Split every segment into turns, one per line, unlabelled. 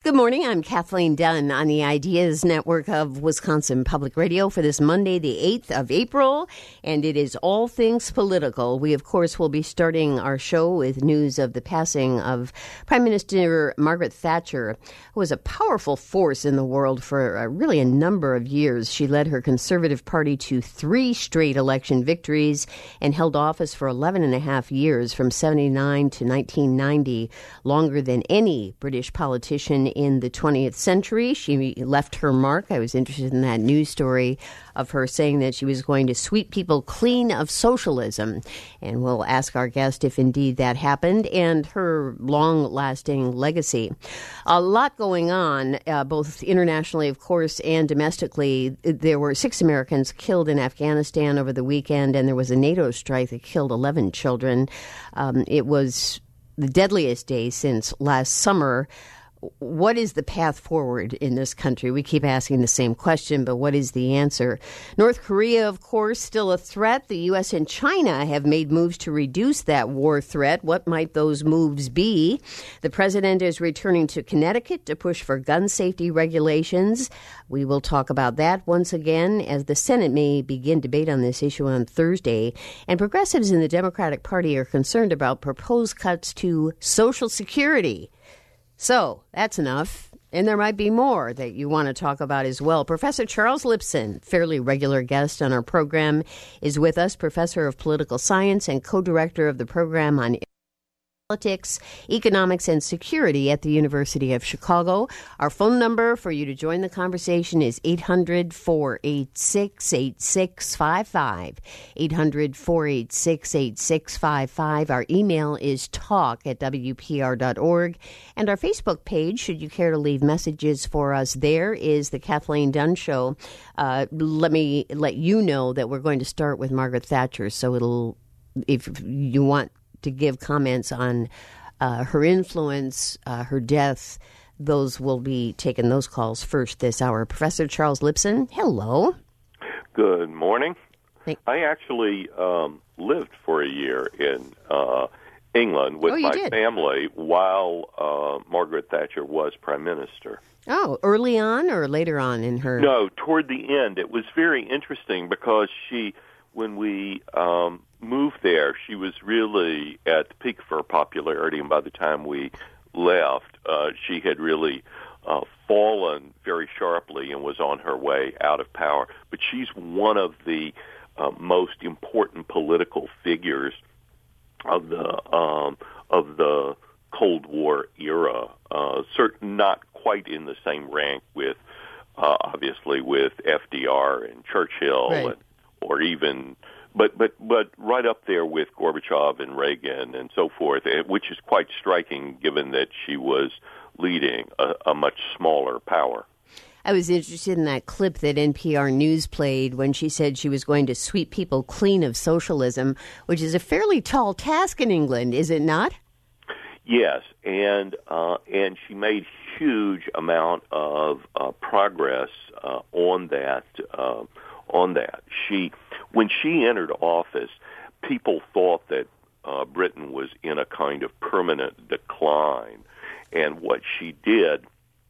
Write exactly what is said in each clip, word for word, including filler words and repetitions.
Good morning. I'm Kathleen Dunn on the Ideas Network of Wisconsin Public Radio for this Monday, the eighth of April, and it is all things political. We, of course, will be starting our show with news of the passing of Prime Minister Margaret Thatcher, who was a powerful force in the world for uh, really a number of years. She led her Conservative Party to three straight election victories and held office for eleven and a half years, from seventy-nine to nineteen ninety, longer than any British politician in the twentieth century. She left her mark. I was interested in that news story of her saying that she was going to sweep people clean of socialism. And we'll ask our guest if indeed that happened, and her long-lasting legacy. A lot going on, uh, both internationally, of course, and domestically. There were six Americans killed in Afghanistan over the weekend, and there was a NATO strike that killed eleven children. Um, it was the deadliest day since last summer. What is the path forward in this country? We keep asking the same question, but what is the answer? North Korea, of course, still a threat. The U S and China have made moves to reduce that war threat. What might those moves be? The president is returning to Connecticut to push for gun safety regulations. We will talk about that once again as the Senate may begin debate on this issue on Thursday. And progressives in the Democratic Party are concerned about proposed cuts to Social Security. So that's enough, and there might be more that you want to talk about as well. Professor Charles Lipson, fairly regular guest on our program, is with us, professor of political science and co-director of the program on politics, economics, and security at the University of Chicago. Our phone number for you to join the conversation is eight hundred, four eight six, eight six five five, eight hundred, four eight six, eight six five five. Our email is talk at w p r dot org, and our Facebook page, should you care to leave messages for us there, is The Kathleen Dunn Show. Uh, let me let you know that we're going to start with Margaret Thatcher, so it'll, if you want to give comments on uh, her influence, uh, her death, those will be taking those calls first this hour. Professor Charles Lipson, hello.
Good morning.
Thank-
I actually um, lived for a year in uh, England with
oh,
my
did.
family while uh, Margaret Thatcher was Prime Minister.
Oh, early on or later on in her?
No, toward the end. It was very interesting because she, when we um, moved there, she was really at the peak of her popularity, and by the time we left, uh, she had really uh, fallen very sharply and was on her way out of power. But she's one of the uh, most important political figures of the um, of the Cold War era. Uh, certain, not quite in the same rank with, uh, obviously, with F D R and Churchill,
right.
and, or even. But but but right up there with Gorbachev and Reagan and so forth, which is quite striking given that she was leading a, a much smaller power.
I was interested in that clip that N P R News played when she said she was going to sweep people clean of socialism, which is a fairly tall task in England, is it not?
Yes, and uh, and she made huge amount of uh, progress uh, on that. Uh, on that, she. When she entered office, people thought that uh, Britain was in a kind of permanent decline. And what she did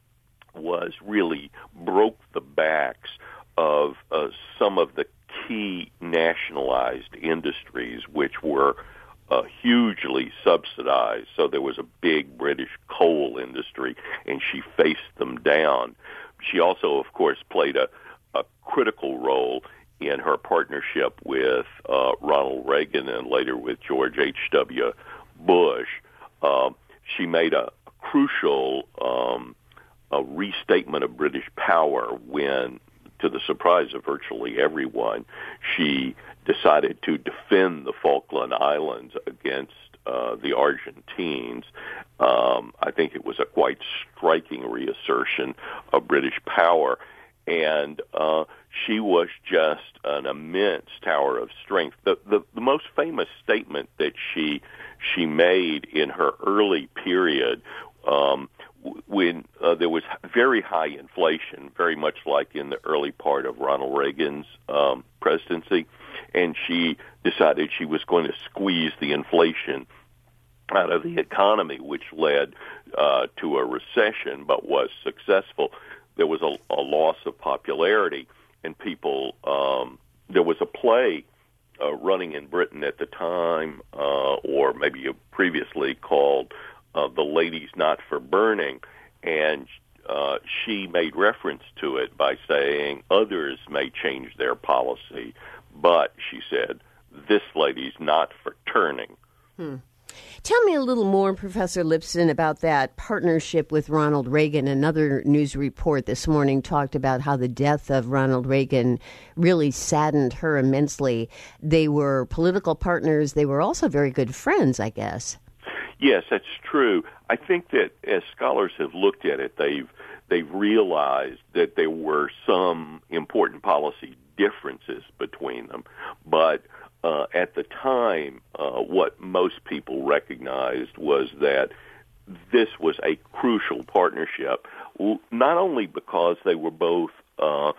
was really broke the backs of uh, some of the key nationalized industries, which were uh, hugely subsidized. So there was a big British coal industry, and she faced them down. She also, of course, played a, a critical role in her partnership with uh, Ronald Reagan and later with George H W. Bush. Uh, she made a crucial um, a restatement of British power when, to the surprise of virtually everyone, she decided to defend the Falkland Islands against uh, the Argentines. Um, I think it was a quite striking reassertion of British power. And uh, she was just an immense tower of strength. The, the the most famous statement that she she made in her early period, um, when uh, there was very high inflation, very much like in the early part of Ronald Reagan's um, presidency, and she decided she was going to squeeze the inflation out of the economy, which led uh, to a recession, but was successful. There was a, a loss of popularity, and people. Um, there was a play uh, running in Britain at the time, uh, or maybe previously called uh, "The Lady's Not for Burning," and uh, she made reference to it by saying others may change their policy, but she said this lady's not for turning.
Hmm. Tell me a little more, Professor Lipson, about that partnership with Ronald Reagan. Another news report this morning talked about how the death of Ronald Reagan really saddened her immensely. They were political partners. They were also very good friends, I guess.
Yes, that's true. I think that as scholars have looked at it, they've they've realized that there were some important policy differences between them, but Uh, at the time, uh, what most people recognized was that this was a crucial partnership, not only because they were both uh,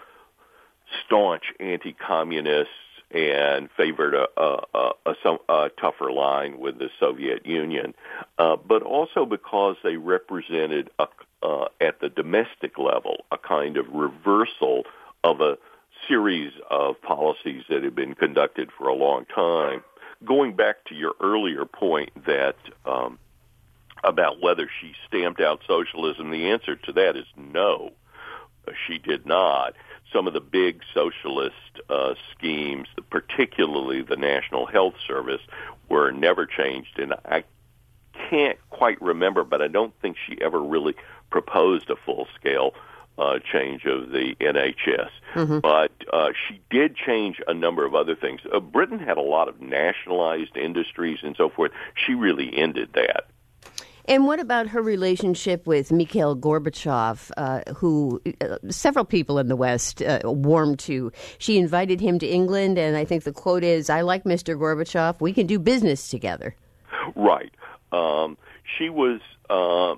staunch anti-communists and favored a, a, a, a, a tougher line with the Soviet Union, uh, but also because they represented, a, uh, at the domestic level, a kind of reversal of a series of policies that have been conducted for a long time. Going back to your earlier point that um, about whether she stamped out socialism, the answer to that is no, she did not. Some of the big socialist uh, schemes, particularly the National Health Service, were never changed, and I can't quite remember, but I don't think she ever really proposed a full-scale Uh, change of the N H S. Mm-hmm. But uh, she did change a number of other things. Uh, Britain had a lot of nationalized industries and so forth. She really ended that.
And what about her relationship with Mikhail Gorbachev, uh, who uh, several people in the West uh, warmed to? She invited him to England, and I think the quote is, "I like Mister Gorbachev. We can do business together."
Right. Um, she was... Um,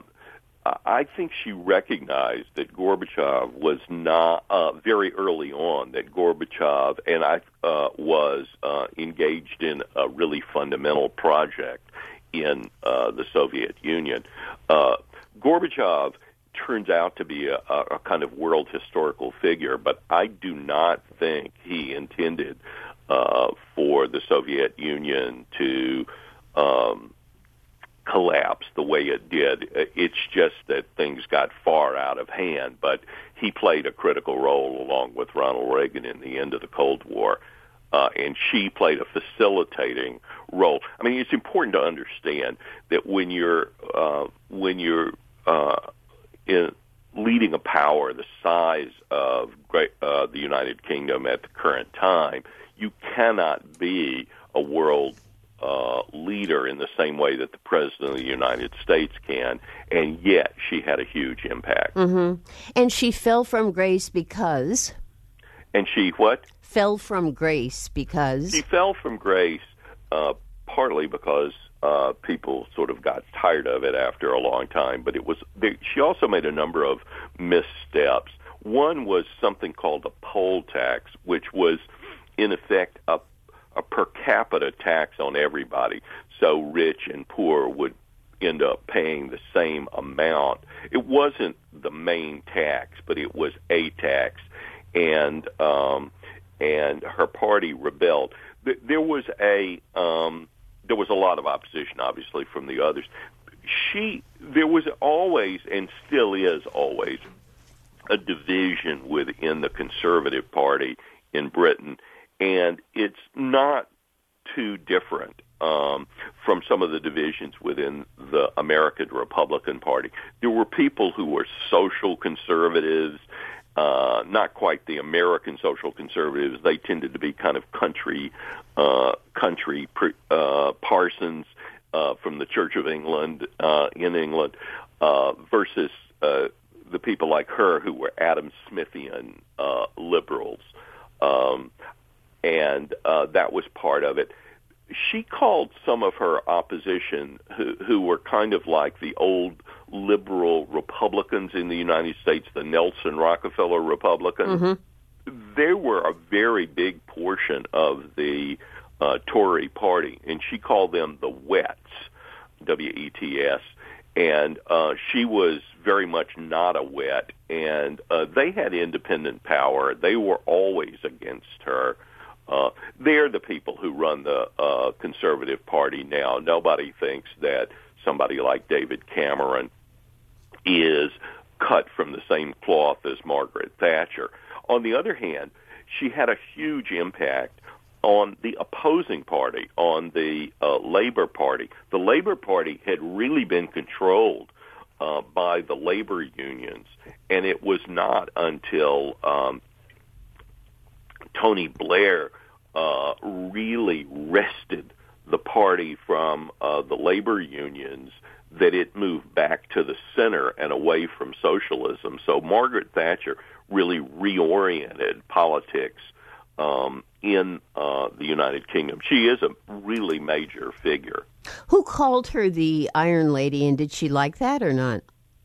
I think she recognized that Gorbachev was not uh, very early on, that Gorbachev and I uh, was uh, engaged in a really fundamental project in uh, the Soviet Union. Uh, Gorbachev turns out to be a, a kind of world historical figure, but I do not think he intended uh, for the Soviet Union to um, collapse the way it did. It's just that things got far out of hand, but he played a critical role along with Ronald Reagan in the end of the Cold War, uh, and she played a facilitating role. I mean, it's important to understand that when you're uh, when you're uh, in leading a power the size of great, uh, the United Kingdom at the current time, you cannot be a world Uh, leader in the same way that the President of the United States can, and yet she had a huge impact.
Mm-hmm. And she fell from grace because?
And she what?
Fell from grace because?
She fell from grace uh, partly because uh, people sort of got tired of it after a long time, but it was. They, she also made a number of missteps. One was something called a poll tax, which was, in effect, a a per capita tax on everybody, so rich and poor would end up paying the same amount. It wasn't the main tax, but it was a tax, and um, and her party rebelled. There was a um, there was a lot of opposition, obviously, from the others. She there was always and still is always a division within the Conservative Party in Britain. And it's not too different um, from some of the divisions within the American Republican Party. There were people who were social conservatives, uh, not quite the American social conservatives. They tended to be kind of country, uh, country uh, parsons uh, from the Church of England uh, in England, uh, versus uh, the people like her who were Adam Smithian uh, liberals. Um, And uh, that was part of it. She called some of her opposition, who, who were kind of like the old liberal Republicans in the United States, the Nelson Rockefeller Republicans. Mm-hmm. They were a very big portion of the uh, Tory party, and she called them the Wets, W E T S. and uh, she was very much not a wet, and uh, they had independent power. They were always against her. Uh, they're the people who run the uh, Conservative Party now. Nobody thinks that somebody like David Cameron is cut from the same cloth as Margaret Thatcher. On the other hand, she had a huge impact on the opposing party, on the uh, Labor Party. The Labor Party had really been controlled uh, by the labor unions, and it was not until um, Tony Blair uh, really wrested the party from uh, the labor unions that it moved back to the center and away from socialism. So Margaret Thatcher really reoriented politics um, in uh, the United Kingdom. She is a really major figure.
Who called her the Iron Lady, and did she like that or not?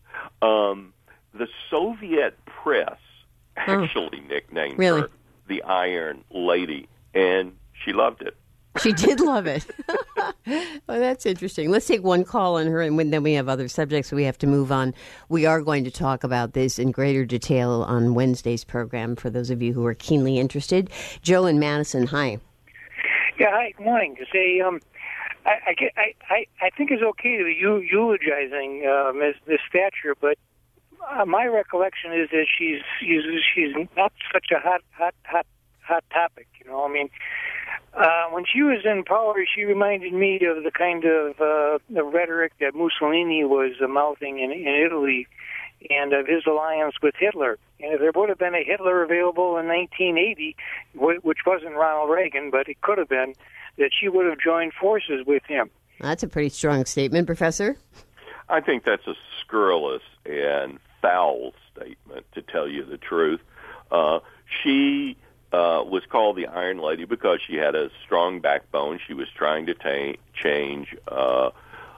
Um, the Soviet press actually oh, nicknamed
really?
her the Iron Lady, and she loved it.
She did love it. Well, that's interesting. Let's take one call on her, and then we have other subjects we have to move on. We are going to talk about this in greater detail on Wednesday's program for those of you who are keenly interested. Joe in Madison, hi.
Yeah, hi, good morning. Say, um, I, I, get, I, I, I think it's okay to be eulogizing uh, Miz Miz Thatcher, but uh, my recollection is that she's she's she's not such a hot hot hot hot topic. You know, I mean. Uh, when she was in power, she reminded me of the kind of uh, the rhetoric that Mussolini was uh, mouthing in, in Italy, and of his alliance with Hitler. And if there would have been a Hitler available in nineteen eighty, which wasn't Ronald Reagan, but it could have been, that she would have joined forces with him.
That's a pretty strong statement, Professor.
I think that's a scurrilous and foul statement, to tell you the truth. Uh, she... Uh, was called the Iron Lady because she had a strong backbone. She was trying to ta- change uh,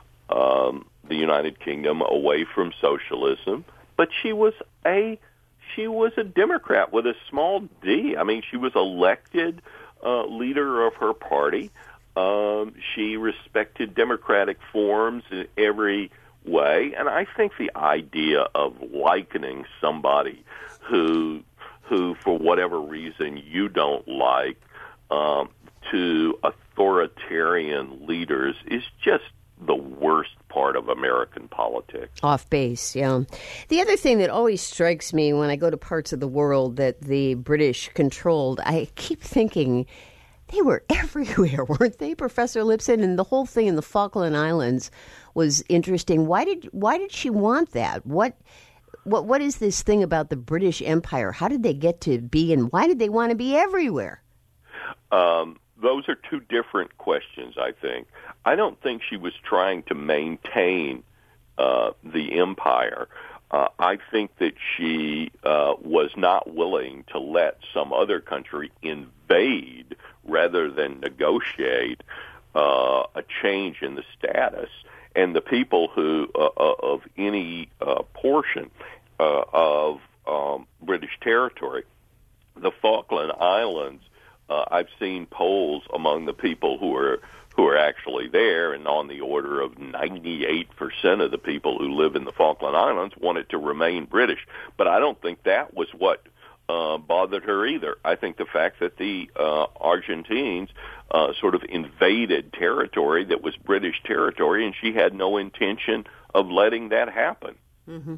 um, the United Kingdom away from socialism, but she was a she was a Democrat with a small d. I mean, she was elected uh, leader of her party. Um, she respected democratic forms in every way, and I think the idea of likening somebody who who, for whatever reason, you don't like, um, to authoritarian leaders is just the worst part of American politics.
Off base, yeah. The other thing that always strikes me when I go to parts of the world that the British controlled, I keep thinking they were everywhere, weren't they, Professor Lipson? And the whole thing in the Falkland Islands was interesting. Why did why did she want that? What... What what is this thing about the British Empire? How did they get to be, and why did they want to be everywhere?
Um, those are two different questions, I think. I don't think she was trying to maintain uh, the empire. Uh, I think that she uh, was not willing to let some other country invade rather than negotiate uh, a change in the status. And the people who, uh, of any uh, portion uh, of um, British territory, the Falkland Islands, uh, I've seen polls among the people who are who are actually there, and on the order of ninety-eight percent of the people who live in the Falkland Islands wanted to remain British. But I don't think that was what uh, bothered her either. I think the fact that the uh, Argentines Uh, sort of invaded territory that was British territory, and she had no intention of letting that happen.
Mm-hmm.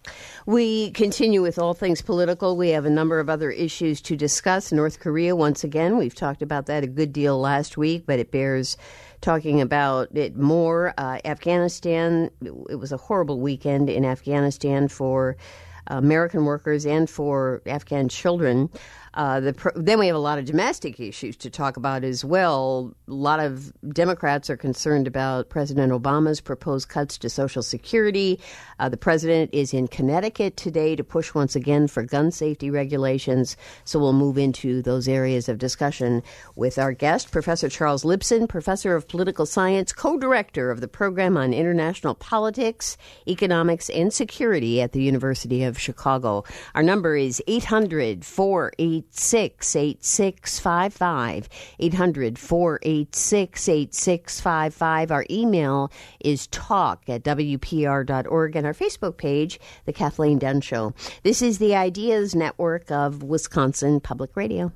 We continue with all things political. We have a number of other issues to discuss. North Korea, once again, we've talked about that a good deal last week, but it bears talking about it more. Uh, Afghanistan, it was a horrible weekend in Afghanistan for American workers and for Afghan children. Uh, the, then we have a lot of domestic issues to talk about as well. A lot of Democrats are concerned about President Obama's proposed cuts to Social Security. Uh, the president is in Connecticut today to push once again for gun safety regulations. So we'll move into those areas of discussion with our guest, Professor Charles Lipson, professor of political science, co-director of the program on international politics, economics, and security at the University of of Chicago. Our number is eight hundred, four eight six, eight six five five, eight hundred, four eight six, eight six five five. Our email is talk at W P R dot org, and our Facebook page, The Kathleen Dunn Show. This is the Ideas Network of Wisconsin Public Radio.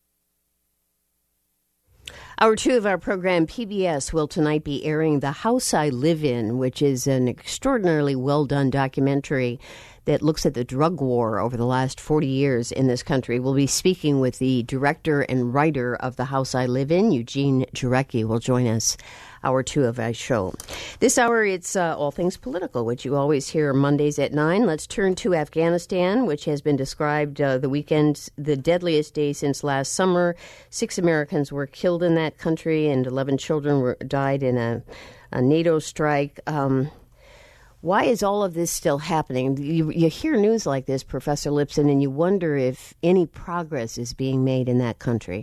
Hour two of our program, P B S, will tonight be airing The House I Live In, which is an extraordinarily well-done documentary that looks at the drug war over the last forty years in this country. We'll be speaking with the director and writer of The House I Live In, Eugene Jarecki, will join us. Hour two of our show. This hour, it's uh, all things political, which you always hear Mondays at nine. Let's turn to Afghanistan, which has been described uh, the weekend, the deadliest day since last summer. Six Americans were killed in that country, and eleven children were, died in a, a NATO strike. Um, why is all of this still happening? You, you hear news like this, Professor Lipson, and you wonder if any progress is being made in that country.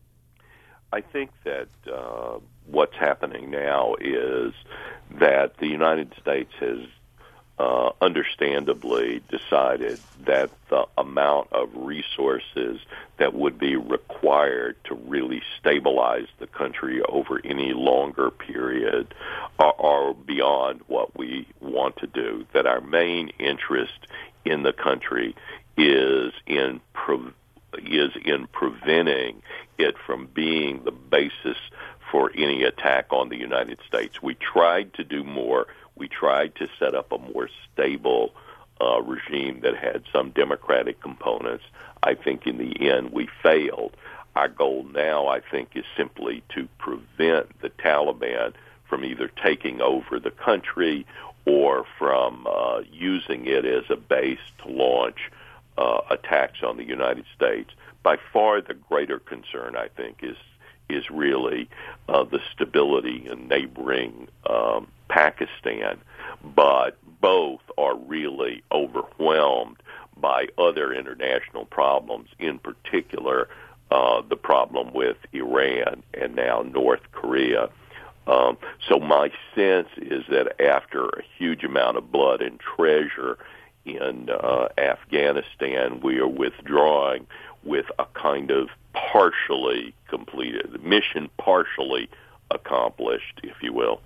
I think that uh, what's happening now is that the United States has uh, understandably decided that the amount of resources that would be required to really stabilize the country over any longer period are, are beyond what we want to do, that our main interest in the country is in pro- is in preventing it from being the basis for any attack on the United States. We tried to do more. We tried to set up a more stable uh, regime that had some democratic components. I think in the end we failed. Our goal now, I think, is simply to prevent the Taliban from either taking over the country or from uh, using it as a base to launch Uh, attacks on the United States. By far the greater concern, I think, is is really uh, the stability in neighboring um, Pakistan, but both are really overwhelmed by other international problems, in particular uh, the problem with Iran and now North Korea. Um, so my sense is that after a huge amount of blood and treasure in uh, Afghanistan, we are withdrawing with a kind of partially completed, mission partially accomplished, if you will.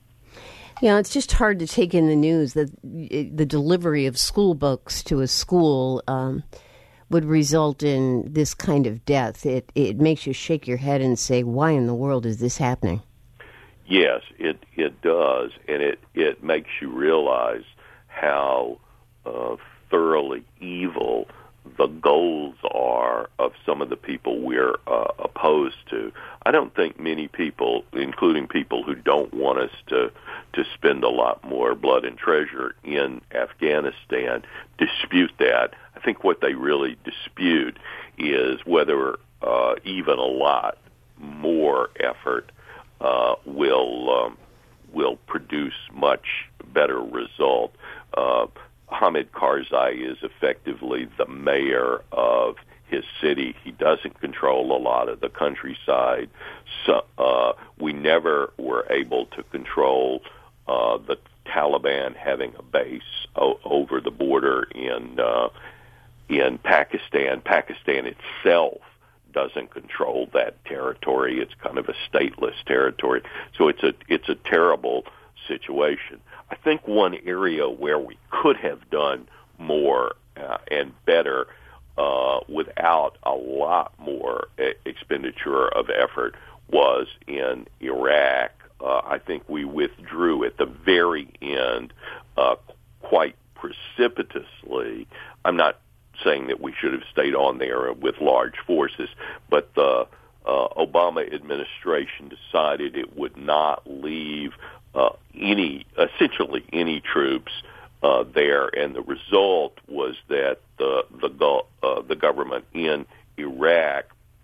Yeah, it's just hard to take in the news that the delivery of school books to a school um, would result in this kind of death. It it makes you shake your head and say, why in the world is this happening?
Yes, it, it does, and it, it makes you realize how Uh, thoroughly evil the goals are of some of the people we're uh, opposed to. I don't think many people, including people who don't want us to to spend a lot more blood and treasure in Afghanistan, dispute that. I think what they really dispute is whether uh, even a lot more effort uh, will um, will produce much better result. Uh, Hamid Karzai is effectively the mayor of his city. He doesn't control a lot of the countryside. So uh, we never were able to control uh, the Taliban having a base o- over the border in uh, in Pakistan. Pakistan itself doesn't control that territory. It's kind of a stateless territory. So it's a it's a terrible situation. I think one area where we could have done more uh, and better uh, without a lot more uh, expenditure of effort was in Iraq. Uh, I think we withdrew at the very end uh, quite precipitously. I'm not saying that we should have stayed on there with large forces, but the uh, Obama administration decided it would not leave Uh, any, essentially any troops uh, there, and the result was that the the uh, the government in Iraq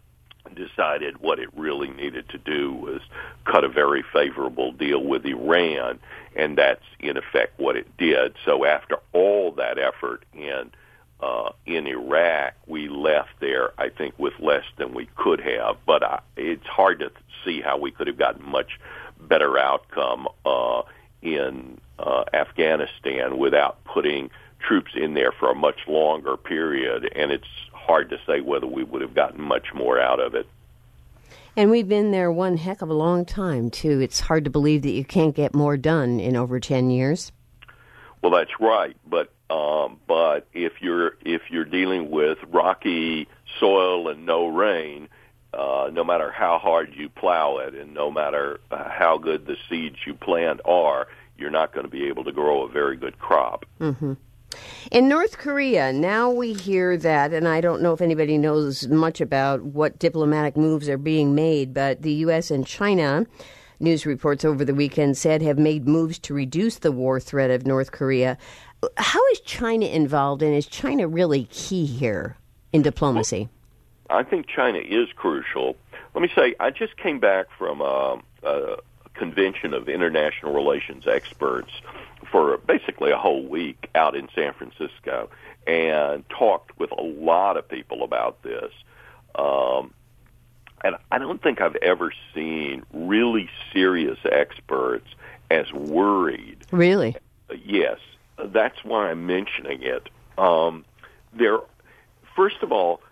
decided what it really needed to do was cut a very favorable deal with Iran, and that's in effect what it did. So after all that effort in uh, in Iraq, we left there, I think, with less than we could have. But I, it's hard to see how we could have gotten much better outcome uh, in uh, Afghanistan without putting troops in there for a much longer period, and it's hard to say whether we would have gotten much more out of it.
And we've been there one heck of a long time, too. It's hard to believe that you can't get more done in over ten years.
Well, that's right, but um, but if you're if you're dealing with rocky soil and no rain, uh, no matter how hard you plow it and no matter uh, how good the seeds you plant are, you're not going to be able to grow a very good crop.
Mm-hmm. In North Korea, now we hear that, and I don't know if anybody knows much about what diplomatic moves are being made, but the U S and China, news reports over the weekend said, have made moves to reduce the war threat of North Korea. How is China involved, and is China really key here in diplomacy?
Well, I think China is crucial. Let me say, I just came back from a, a convention of international relations experts for basically a whole week out in San Francisco and talked with a lot of people about this. Um, and I don't think I've ever seen really serious experts as worried.
Really?
Yes. That's why I'm mentioning it. Um, there, first of all,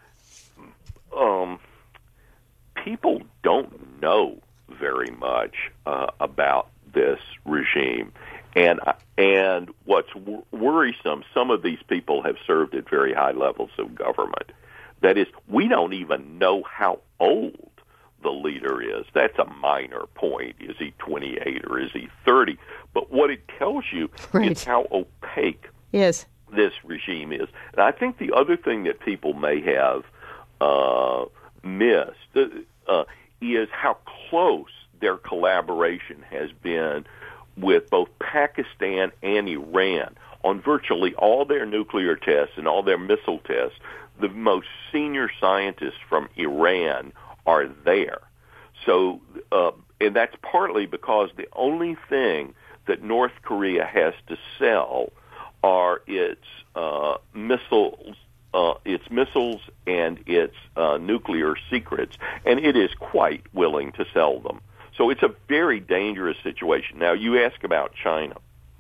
um, people don't know very much uh, about this regime. And and what's wor- worrisome, some of these people have served at very high levels of government. That is, we don't even know how old the leader is. That's a minor point. Is he twenty-eight or is he thirty? But what it tells you
right.
is how opaque
yes.
this regime is. And I think the other thing that people may have uh, missed uh, is how close their collaboration has been with both Pakistan and Iran on virtually all their nuclear tests and all their missile tests. The most senior scientists from Iran are there. So, uh, and that's partly because the only thing that North Korea has to sell are its uh, missiles, uh, its missiles and its uh, nuclear secrets, and it is quite willing to sell them. So it's a very dangerous situation. Now, you ask about China.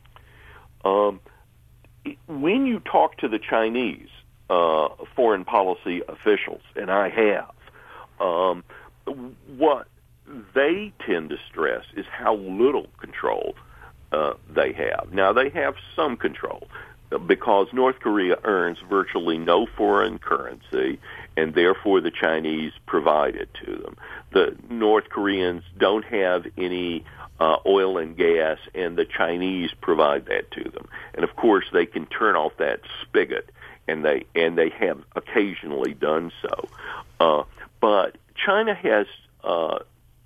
Um, when you talk to the Chinese uh, foreign policy officials, and I have, um, what they tend to stress is how little control uh, they have. Now, they have some control because North Korea earns virtually no foreign currency, and therefore the Chinese provide it to them. The North Koreans don't have any uh, oil and gas, and the Chinese provide that to them. And of course, they can turn off that spigot, and they and they have occasionally done so. Uh, but China has uh,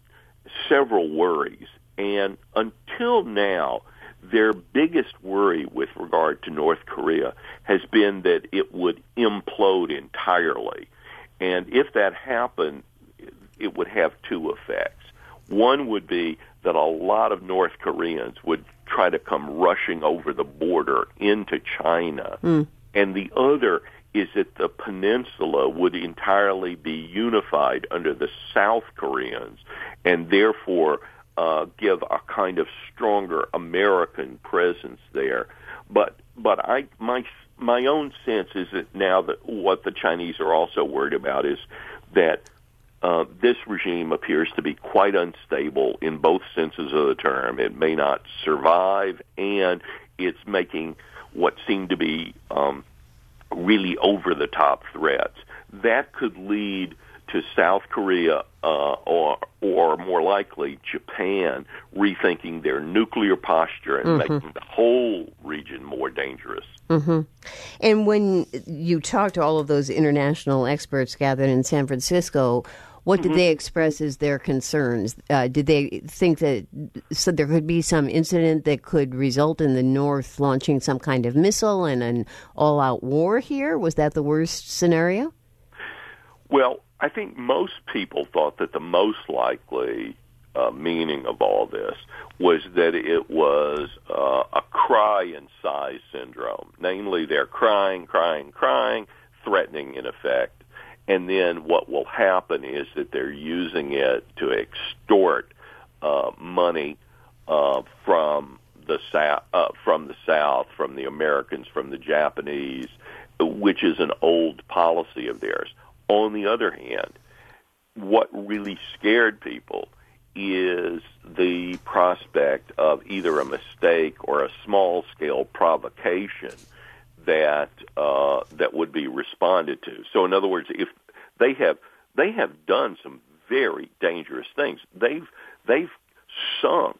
several worries, and until now, their biggest worry with regard to North Korea has been that it would implode entirely. And if that happened, it would have two effects. One would be that a lot of North Koreans would try to come rushing over the border into China. Mm. And the other is that the peninsula would entirely be unified under the South Koreans, and therefore uh, give a kind of stronger American presence there. But but I my my own sense is that now that what the Chinese are also worried about is that uh, this regime appears to be quite unstable in both senses of the term. It may not survive, and it's making what seem to be um, really over-the-top threats. That could lead to South Korea uh, or, or more likely Japan rethinking their nuclear posture and mm-hmm. making the whole region more dangerous.
Mm-hmm. And when you talk to all of those international experts gathered in San Francisco, what did mm-hmm. they express as their concerns? Uh, did they think that so there could be some incident that could result in the North launching some kind of missile and an all-out war here? Was that the worst scenario?
Well, I think most people thought that the most likely uh, meaning of all this was that it was uh, a cry and sigh syndrome. Namely, they're crying, crying, crying, threatening in effect. And then what will happen is that they're using it to extort uh, money uh, from the south, uh, from the South, from the Americans, from the Japanese, which is an old policy of theirs. On the other hand, what really scared people is the prospect of either a mistake or a small-scale provocation that uh, that would be responded to. So, in other words, if they have they have done some very dangerous things, they've they've sunk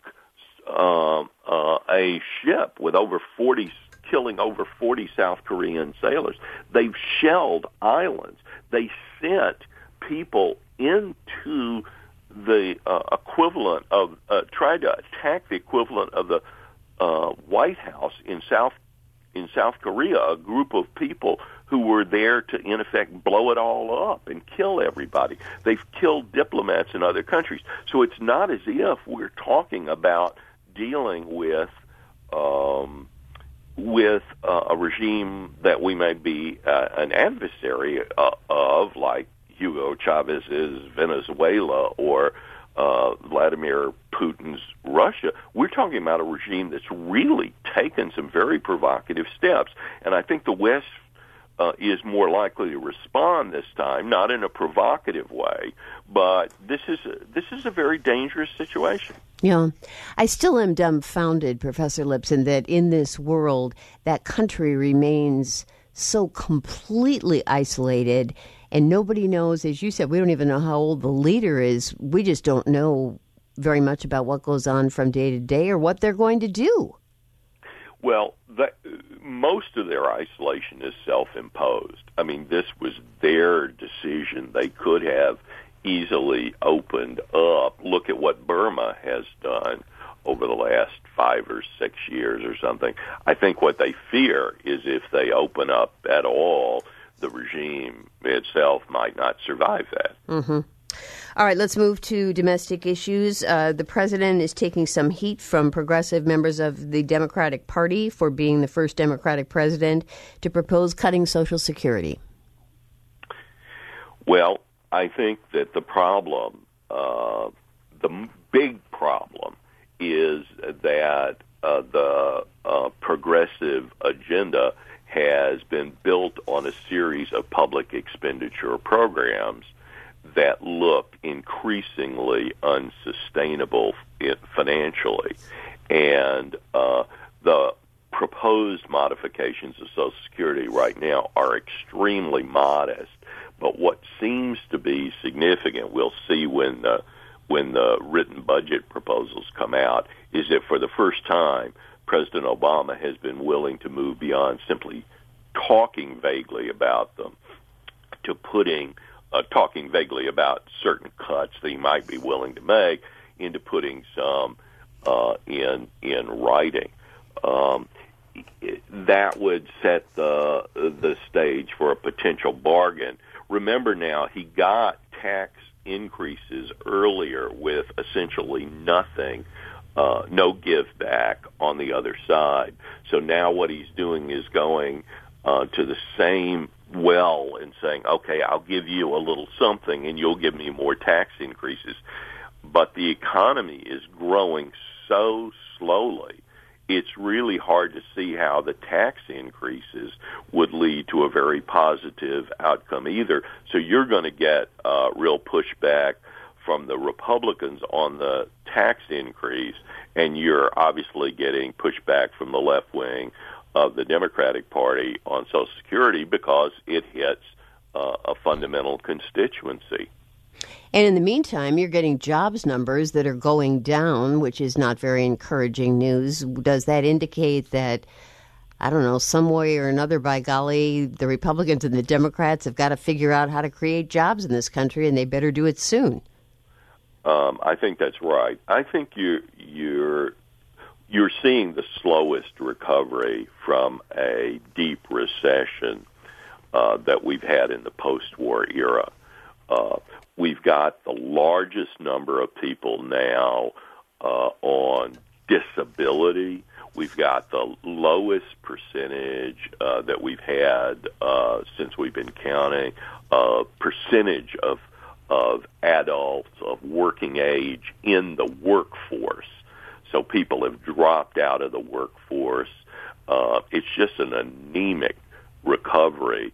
um, uh, a ship with over forty, killing over forty South Korean sailors. They've shelled islands. They sent people into the uh, equivalent of uh, tried to attack the equivalent of the uh, White House in South in South Korea, a group of people who were there to, in effect, blow it all up and kill everybody. They've killed diplomats in other countries. So it's not as if we're talking about dealing with um, with uh, a regime that we may be uh, an adversary uh, of, like Hugo Chavez's Venezuela or uh, Vladimir Putin's Russia. We're talking about a regime that's really taken some very provocative steps, and I think the West uh, is more likely to respond this time, not in a provocative way, but this is a, this is a very dangerous situation.
Yeah. I still am dumbfounded, Professor Lipson, that in this world, that country remains so completely isolated, and nobody knows, as you said, we don't even know how old the leader is. We just don't know very much about what goes on from day to day or what they're going to do.
Well, that, most of their isolation is self-imposed. I mean, this was their decision. They could have easily opened up. Look at what Burma has done over the last five or six years or something. I think what they fear is if they open up at all, the regime itself might not survive that.
Mm-hmm. All right, let's move to domestic issues. Uh, the president is taking some heat from progressive members of the Democratic Party for being the first Democratic president to propose cutting Social Security.
Well, I think that the problem, uh, the big problem, is that uh, the uh, progressive agenda has been built on a series of public expenditure programs that look increasingly unsustainable financially. And uh, the proposed modifications of Social Security right now are extremely modest. But what seems to be significant, we'll see when the, when the written budget proposals come out, is that for the first time, President Obama has been willing to move beyond simply talking vaguely about them to putting Uh, talking vaguely about certain cuts that he might be willing to make, into putting some uh, in in writing. Um, that would set the the stage for a potential bargain. Remember now, he got tax increases earlier with essentially nothing, uh, no give back on the other side. So now what he's doing is going uh, to the same well and saying, okay, I'll give you a little something and you'll give me more tax increases. But the economy is growing so slowly, it's really hard to see how the tax increases would lead to a very positive outcome either. So you're going to get uh, real pushback from the Republicans on the tax increase, and you're obviously getting pushback from the left wing of the Democratic Party on Social Security because it hits uh, a fundamental constituency.
And in the meantime, you're getting jobs numbers that are going down, which is not very encouraging news. Does that indicate that, I don't know, some way or another, by golly, the Republicans and the Democrats have got to figure out how to create jobs in this country, and they better do it soon?
Um, I think that's right. I think you're, you're You're seeing the slowest recovery from a deep recession uh, that we've had in the post-war era. Uh, we've got the largest number of people now uh, on disability. We've got the lowest percentage uh, that we've had uh, since we've been counting, uh, percentage of of adults of working age in the workforce. so people have dropped out of the workforce. Uh, it's just an anemic recovery,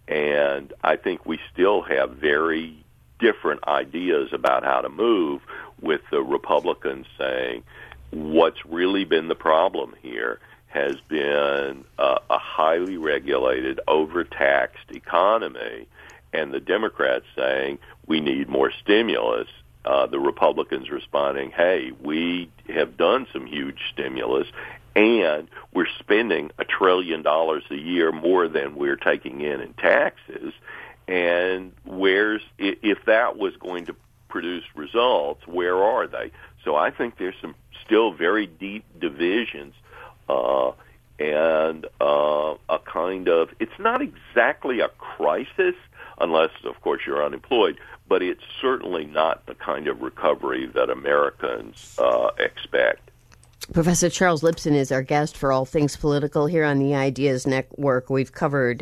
and I think we still have very different ideas about how to move, with the Republicans saying what's really been the problem here has been uh, a highly regulated, overtaxed economy, and the Democrats saying we need more stimulus. Uh, the Republicans responding, hey, we have done some huge stimulus, and we're spending a trillion dollars a year more than we're taking in in taxes. And where's if that was going to produce results, where are they? So I think there's some still very deep divisions uh, and uh, a kind of, it's not exactly a crisis, unless, of course, you're unemployed, but it's certainly not the kind of recovery that Americans uh, expect.
Professor Charles Lipson is our guest for All Things Political here on the Ideas Network. We've covered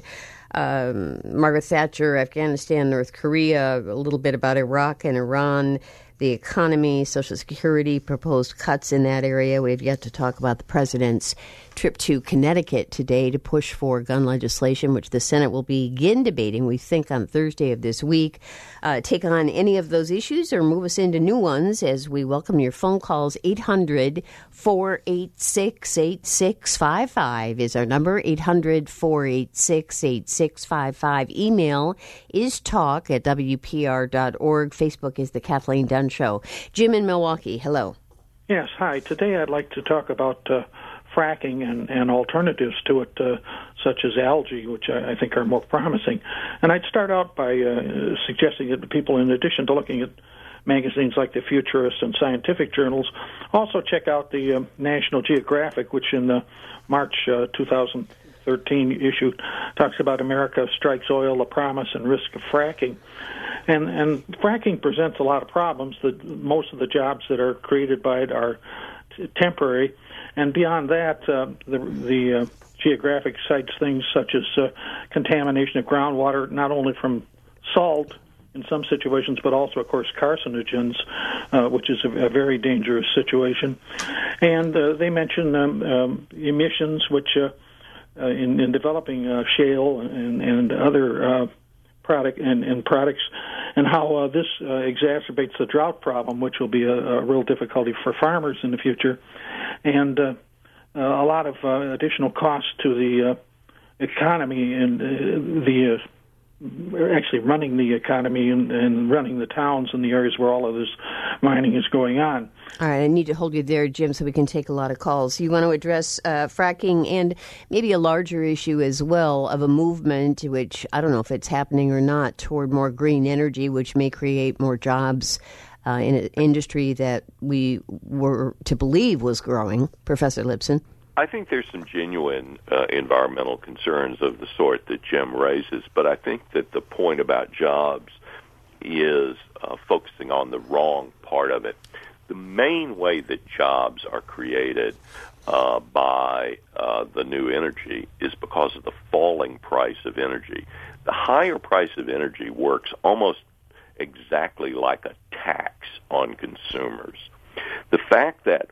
um, Margaret Thatcher, Afghanistan, North Korea, a little bit about Iraq and Iran, the economy, Social Security, proposed cuts in that area. We've yet to talk about the president's trip to Connecticut today to push for gun legislation, which the Senate will begin debating, we think, on Thursday of this week. Uh, take on any of those issues or move us into new ones as we welcome your phone calls. eight hundred, four eight six, eight six five five is our number, eight hundred, four eight six, eight six five five. Email is talk at W P R dot org. Facebook is The Kathleen Dunn Show. Jim in Milwaukee, hello.
Yes, hi. Today I'd like to talk about uh, fracking and, and alternatives to it, uh, such as algae, which I, I think are more promising. And I'd start out by uh, suggesting that people, in addition to looking at magazines like The Futurist and scientific journals, also check out the uh, National Geographic, which in the March uh, two thousand thirteen issue talks about America strikes oil, the promise and risk of fracking. And and fracking presents a lot of problems. That most of the jobs that are created by it are t- temporary, and beyond that, uh, the the uh, Geographic cites things such as uh, contamination of groundwater, not only from salt in some situations, but also, of course, carcinogens, uh, which is a, a very dangerous situation. And uh, they mention um, um, emissions, which uh, uh, in, in developing uh, shale and, and other uh, product and, and products, and how uh, this uh, exacerbates the drought problem, which will be a, a real difficulty for farmers in the future, and uh, uh, a lot of uh, additional costs to the uh, economy and uh, the uh, actually running the economy and, and running the towns in the areas where all of this mining is going on.
All right, I need to hold you there, Jim, so we can take a lot of calls. You want to address uh, fracking and maybe a larger issue as well of a movement, which I don't know if it's happening or not, toward more green energy, which may create more jobs uh, in an industry that we were to believe was growing. Professor Lipson?
I think there's some genuine uh, environmental concerns of the sort that Jim raises, but I think that the point about jobs is uh, focusing on the wrong part of it. The main way that jobs are created uh, by uh, the new energy is because of the falling price of energy. The higher price of energy works almost exactly like a tax on consumers. The fact that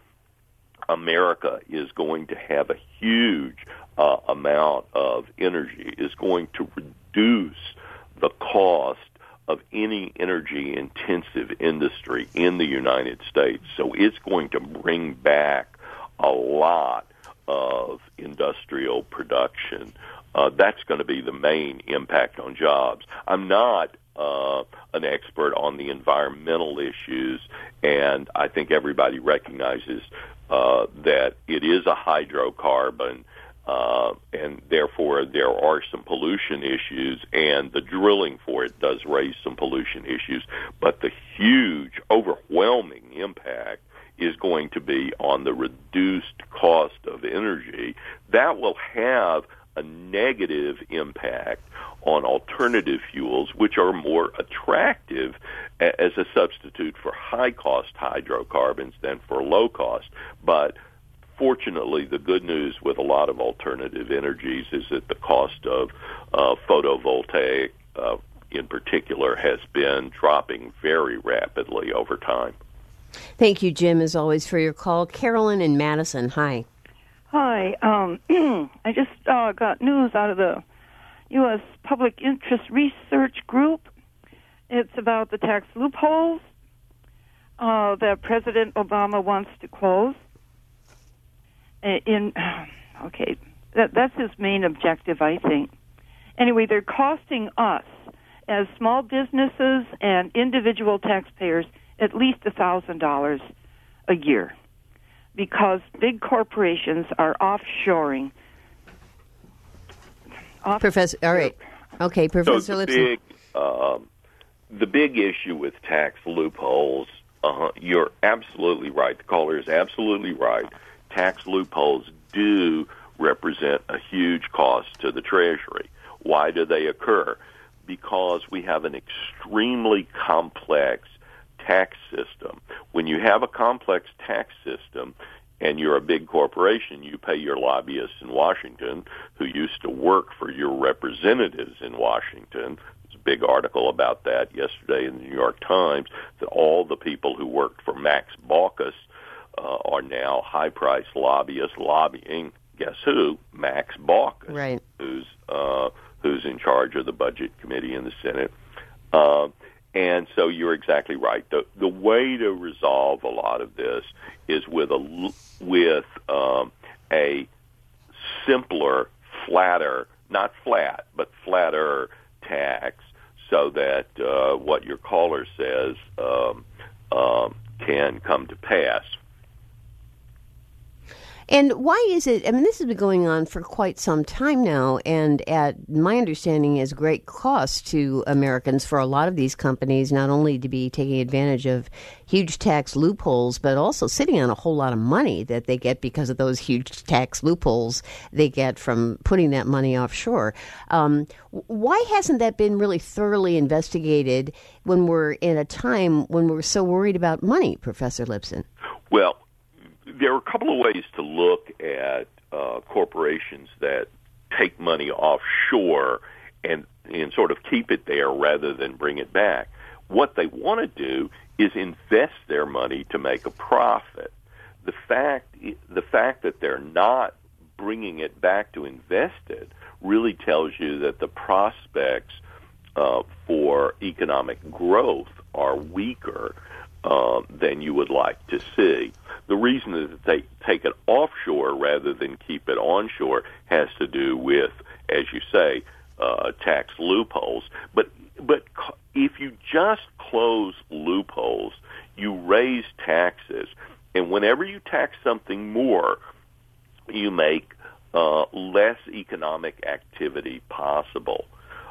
America is going to have a huge uh, amount of energy is going to reduce the cost of any energy-intensive industry in the United States. So it's going to bring back a lot of industrial production. Uh, that's going to be the main impact on jobs. I'm not uh, an expert on the environmental issues, and I think everybody recognizes Uh, that it is a hydrocarbon, uh, and therefore there are some pollution issues, and the drilling for it does raise some pollution issues. But the huge, overwhelming impact is going to be on the reduced cost of energy. That will have a negative impact on alternative fuels, which are more attractive as a substitute for high-cost hydrocarbons than for low-cost. But fortunately, the good news with a lot of alternative energies is that the cost of uh, photovoltaic, uh, in particular, has been dropping very rapidly over time.
Thank you, Jim, as always, for your call. Carolyn in Madison, hi.
Hi. Um, I just uh, got news out of the U S Public Interest Research Group. It's about the tax loopholes uh, that President Obama wants to close. In okay, that, that's his main objective, I think. Anyway, they're costing us, as small businesses and individual taxpayers, at least one thousand dollars a year, because big corporations are offshoring. Off-
Professor, all right. Okay, Professor
so the
Lipson.
Big, um, the big issue with tax loopholes, uh, you're absolutely right. The caller is absolutely right. Tax loopholes do represent a huge cost to the Treasury. Why do they occur? Because we have an extremely complex tax system. When you have a complex tax system and you're a big corporation, you pay your lobbyists in Washington who used to work for your representatives in Washington. There's a big article about that yesterday in the New York Times, that all the people who worked for Max Baucus uh, are now high-priced lobbyists lobbying, guess who? Max Baucus,
right.
who's uh, who's in charge of the Budget Committee in the Senate. Uh, and so you're exactly right. The the way to resolve a lot of this is with a with um, a simpler, flatter, not flat, but flatter tax, so that uh, what your caller says um, um, can come to pass.
And why is it, I mean, this has been going on for quite some time now, and at my understanding is great cost to Americans for a lot of these companies, not only to be taking advantage of huge tax loopholes, but also sitting on a whole lot of money that they get because of those huge tax loopholes they get from putting that money offshore. Um, why hasn't that been really thoroughly investigated when we're in a time when we're so worried about money, Professor Lipson?
Well, there are a couple of ways to look at uh, corporations that take money offshore and, and sort of keep it there rather than bring it back. What they want to do is invest their money to make a profit. The fact, the fact that they're not bringing it back to invest it really tells you that the prospects uh, for economic growth are weaker uh, than you would like to see. The reason that they take it offshore rather than keep it onshore has to do with, as you say, uh, tax loopholes. But but if you just close loopholes, you raise taxes, and whenever you tax something more, you make uh, less economic activity possible.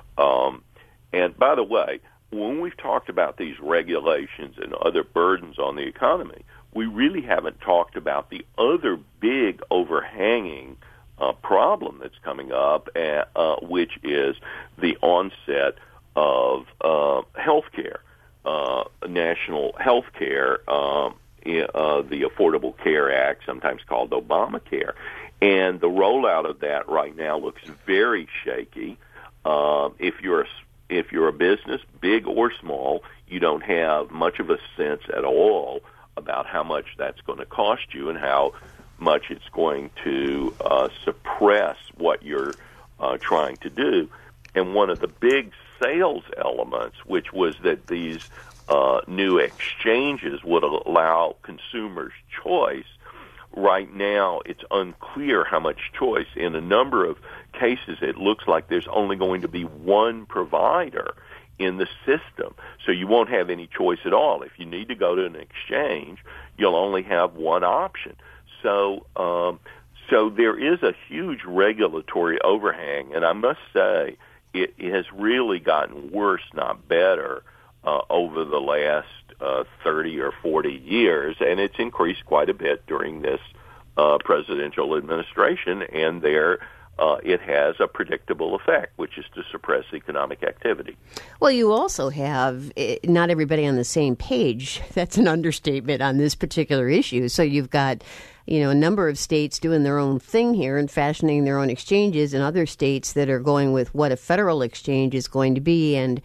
Um, and by the way, when we've talked about these regulations and other burdens on the economy, we really haven't talked about the other big overhanging uh, problem that's coming up, uh, uh, which is the onset of uh, health care, uh, national health care, um, uh, the Affordable Care Act, sometimes called Obamacare. And the rollout of that right now looks very shaky. Uh, if you're a If you're a business, big or small, you don't have much of a sense at all about how much that's going to cost you and how much it's going to uh, suppress what you're uh, trying to do. And one of the big sales elements, which was that these uh, new exchanges would allow consumers choice, right now it's unclear how much choice. In a number of cases, it looks like there's only going to be one provider in the system, so you won't have any choice at all. If you need to go to an exchange, you'll only have one option. So, um, so there is a huge regulatory overhang, and I must say it, it has really gotten worse, not better, uh, over the last uh, thirty or forty years, and it's increased quite a bit during this uh, presidential administration, and there Uh, it has a predictable effect, which is to suppress economic activity.
Well, you also have eh, not everybody on the same page. That's an understatement on this particular issue. So you've got, you know, a number of states doing their own thing here and fashioning their own exchanges, and other states that are going with what a federal exchange is going to be and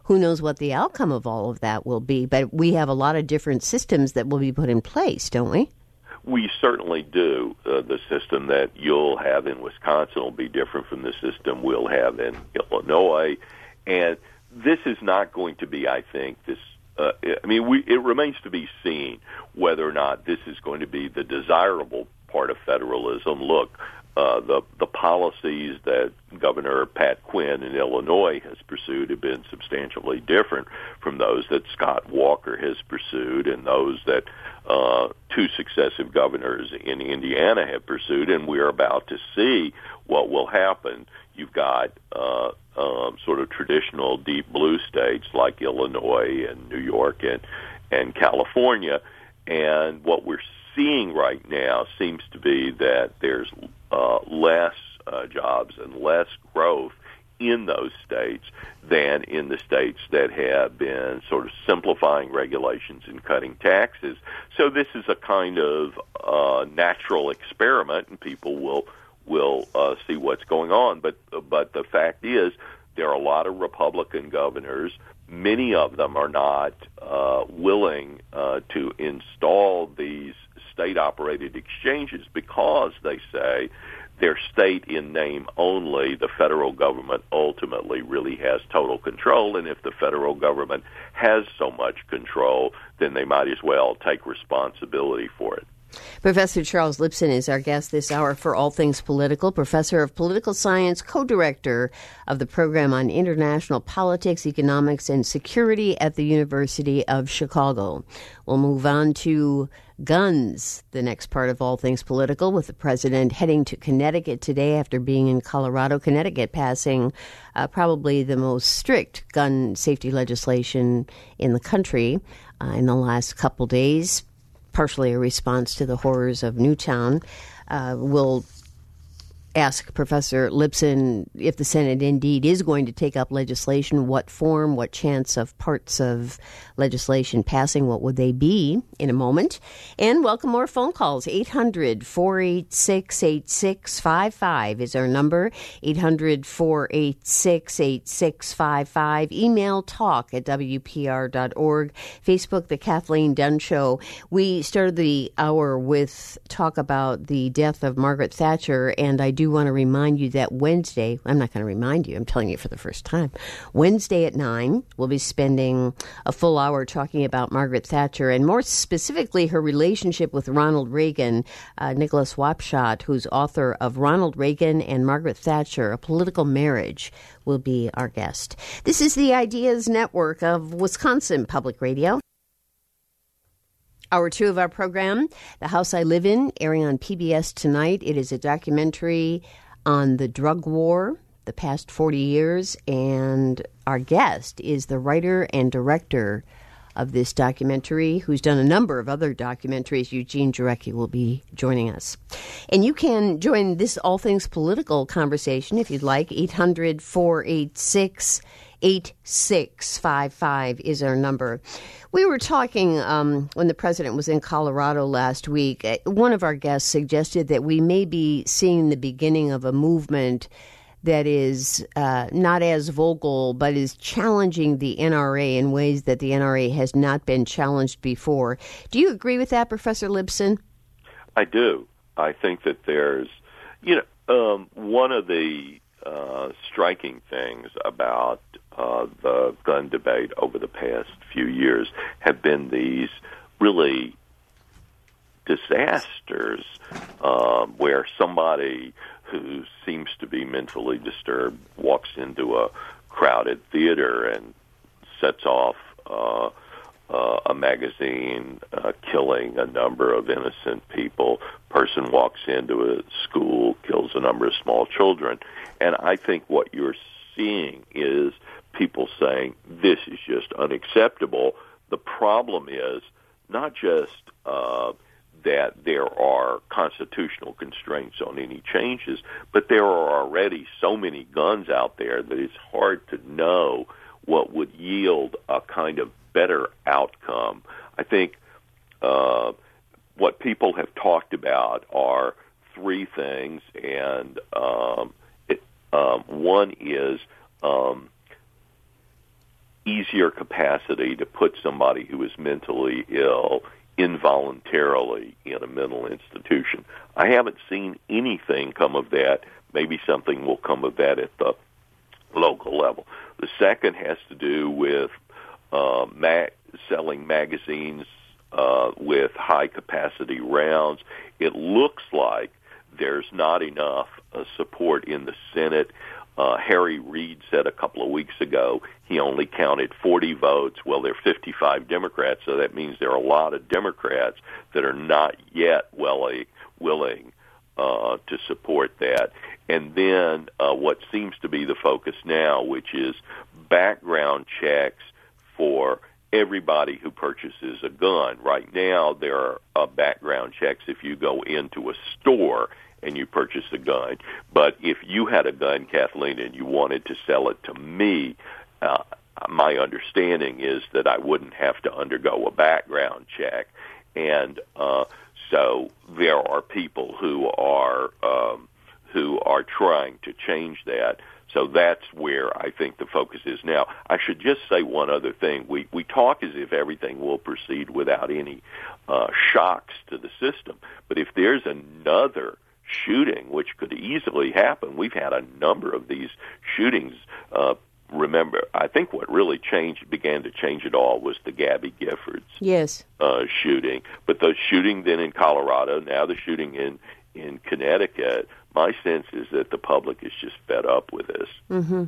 who knows what the outcome of all of that will be. But we have a lot of different systems that will be put in place, don't we?
We certainly do. Uh, the system that you'll have in Wisconsin will be different from the system we'll have in Illinois. And this is not going to be, I think, this Uh, I mean, we, it remains to be seen whether or not this is going to be the desirable part of federalism. Look, uh, the the policies that Governor Pat Quinn in Illinois has pursued have been substantially different from those that Scott Walker has pursued and those that uh, two successive governors in Indiana have pursued, and we're about to see what will happen. You've got uh, um, sort of traditional deep blue states like Illinois and New York and, and California. And what we're seeing right now seems to be that there's uh, less uh, jobs and less growth in those states than in the states that have been sort of simplifying regulations and cutting taxes. So this is a kind of uh, natural experiment, and people will will uh, see what's going on. But but the fact is, there are a lot of Republican governors. Many of them are not uh, willing uh, to install these state-operated exchanges because they say they're state in name only. The federal government ultimately really has total control, and if the federal government has so much control, then they might as well take responsibility for it.
Professor Charles Lipson is our guest this hour for All Things Political, professor of political science, co-director of the program on international politics, economics, and security at the University of Chicago. We'll move on to guns, the next part of All Things Political, with the president heading to Connecticut today after being in Colorado. Connecticut passing uh, probably the most strict gun safety legislation in the country uh, in the last couple days, partially a response to the horrors of Newtown. Uh, we'll ask Professor Lipson if the Senate indeed is going to take up legislation, what form, what chance of parts of legislation passing, what would they be in a moment. And welcome more phone calls. eight hundred, four eight six, eight six five five is our number. eight hundred, four eight six, eight six five five. Email talk at W P R dot org. Facebook, The Kathleen Dunn Show. We started the hour with talk about the death of Margaret Thatcher, and I do want to remind you that Wednesday, I'm not going to remind you, I'm telling you for the first time, Wednesday at nine, we'll be spending a full hour talking about Margaret Thatcher and more specifically her relationship with Ronald Reagan. uh, Nicholas Wapshott, who's author of Ronald Reagan and Margaret Thatcher, A Political Marriage, will be our guest. This is the Ideas Network of Wisconsin Public Radio. Hour two of our program, The House I Live In, airing on P B S tonight. It is a documentary on the drug war, the past forty years, and our guest is the writer and director of this documentary, who's done a number of other documentaries. Eugene Jarecki will be joining us. And you can join this All Things Political conversation if you'd like. eight hundred, four eight six, eight six five five is our number. We were talking um, when the president was in Colorado last week. One of our guests suggested that we may be seeing the beginning of a movement that is uh, not as vocal, but is challenging the N R A in ways that the N R A has not been challenged before. Do you agree with that, Professor Lipson?
I do. I think that there's, you know, um, one of the uh, striking things about uh, the gun debate over the past few years have been these really disasters um, where somebody who seems to be mentally disturbed walks into a crowded theater and sets off uh, uh, a magazine, uh, killing a number of innocent people. Person walks into a school, kills a number of small children. And I think what you're seeing is people saying, this is just unacceptable. The problem is not just uh, that there are constitutional constraints on any changes, but there are already so many guns out there that it's hard to know what would yield a kind of better outcome. I think uh, what people have talked about are three things, and um, it, um, one is um, ease easier capacity to put somebody who is mentally ill involuntarily in a mental institution. I haven't seen anything come of that. Maybe something will come of that at the local level. The second has to do with uh, ma- selling magazines uh, with high-capacity rounds. It looks like there's not enough uh, support in the Senate. Uh, Harry Reid said a couple of weeks ago he only counted forty votes. Well, there are fifty-five Democrats, so that means there are a lot of Democrats that are not yet willing, willing uh, to support that. And then uh, what seems to be the focus now, which is background checks for everybody who purchases a gun. Right now, there are uh, background checks if you go into a store and you purchase a gun. But if you had a gun, Kathleen, and you wanted to sell it to me, uh, my understanding is that I wouldn't have to undergo a background check. And uh, so there are people who are um, who are trying to change that. So that's where I think the focus is now. I should just say one other thing. We we talk as if everything will proceed without any uh, shocks to the system. But if there's another shooting, which could easily happen, we've had a number of these shootings. Uh, remember, I think what really changed, began to change it all was the Gabby Giffords
yes.
uh, shooting. But the shooting then in Colorado, now the shooting in, in Connecticut, my sense is that the public is just fed up with this.
Mm-hmm.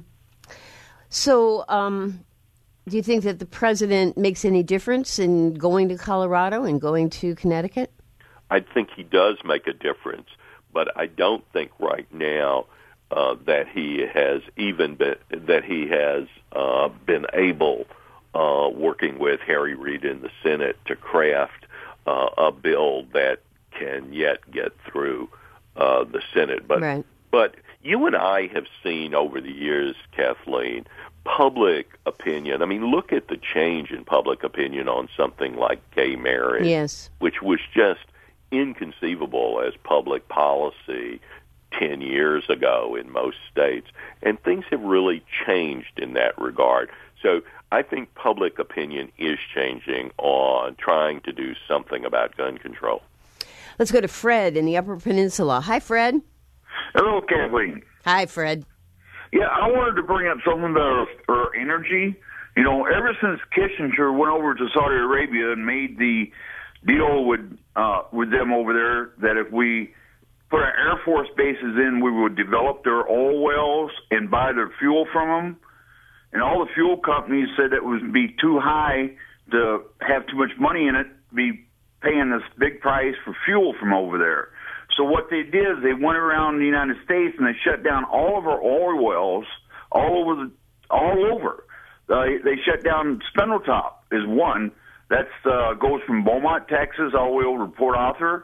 So um, do you think that the president makes any difference in going to Colorado and going to Connecticut?
I think he does make a difference, but I don't think right now uh, that he has even been, that he has uh, been able, uh, working with Harry Reid in the Senate, to craft uh, a bill that can yet get through Uh, the Senate. But
right.
but you and I have seen over the years, Kathleen, public opinion. I mean, look at the change in public opinion on something like gay marriage,
yes.
which was just inconceivable as public policy ten years ago in most states. And things have really changed in that regard. So I think public opinion is changing on trying to do something about gun control.
Let's go to Fred in the Upper Peninsula. Hi, Fred.
Hello, Kathleen.
Hi, Fred.
Yeah, I wanted to bring up something about our energy. You know, ever since Kissinger went over to Saudi Arabia and made the deal with uh, with them over there that if we put our Air Force bases in, we would develop their oil wells and buy their fuel from them. And all the fuel companies said it would be too high to have too much money in it, be paying this big price for fuel from over there. So what they did is they went around the United States and they shut down all of our oil wells all over the all over. Uh, they shut down Spindletop is one. That's uh, goes from Beaumont, Texas, all the way over to Port Arthur.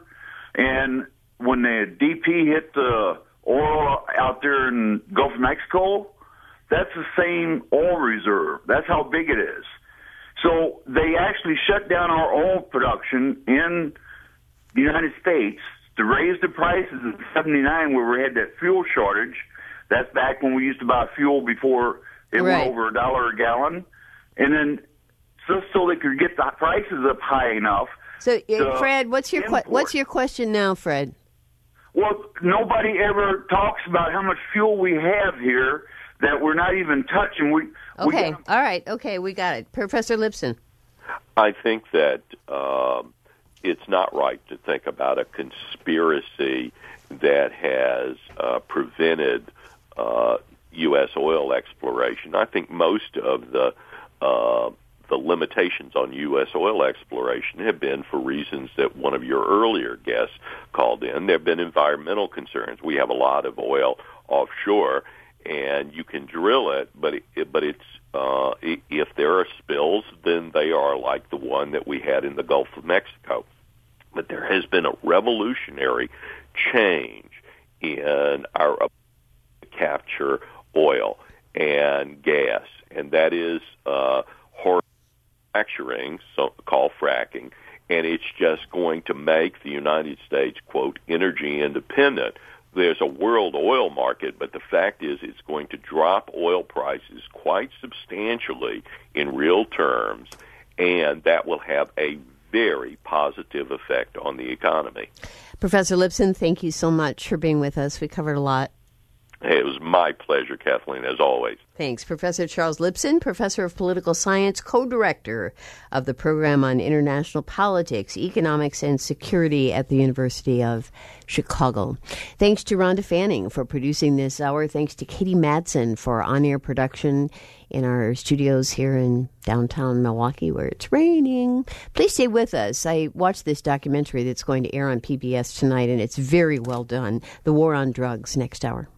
And when the D P hit the oil out there in Gulf of Mexico, that's the same oil reserve. That's how big it is. So they actually shut down our oil production in the United States to raise the prices in seventy-nine where we had that fuel shortage. That's back when we used to buy fuel before it
right.
went over a dollar a gallon. And then just so they could get the prices up high enough.
So, uh, Fred, what's your que- what's your question now, Fred?
Well, nobody ever talks about how much fuel we have here that we're not even touching. We
Okay,
we got-
all right, okay, we got it. Professor Lipson.
I think that um, it's not right to think about a conspiracy that has uh, prevented uh, U S oil exploration. I think most of the uh, the limitations on U S oil exploration have been for reasons that one of your earlier guests called in. There have been environmental concerns. We have a lot of oil offshore, and you can drill it, but it, but it's uh, if there are spills, then they are like the one that we had in the Gulf of Mexico. But there has been a revolutionary change in our ability to capture oil and gas, and that is uh, fracturing, so called fracking, and it's just going to make the United States, quote, energy independent. there's a world oil market, but the fact is it's going to drop oil prices quite substantially in real terms, and that will have a very positive effect on the economy.
Professor Lipson, thank you so much for being with us. We covered a lot.
Hey, it was my pleasure, Kathleen, as always.
Thanks. Professor Charles Lipson, Professor of Political Science, co-director of the Program on International Politics, Economics, and Security at the University of Chicago. Thanks to Rhonda Fanning for producing this hour. Thanks to Katie Madsen for on-air production in our studios here in downtown Milwaukee where it's raining. Please stay with us. I watched this documentary that's going to air on P B S tonight, and it's very well done. The War on Drugs, next hour.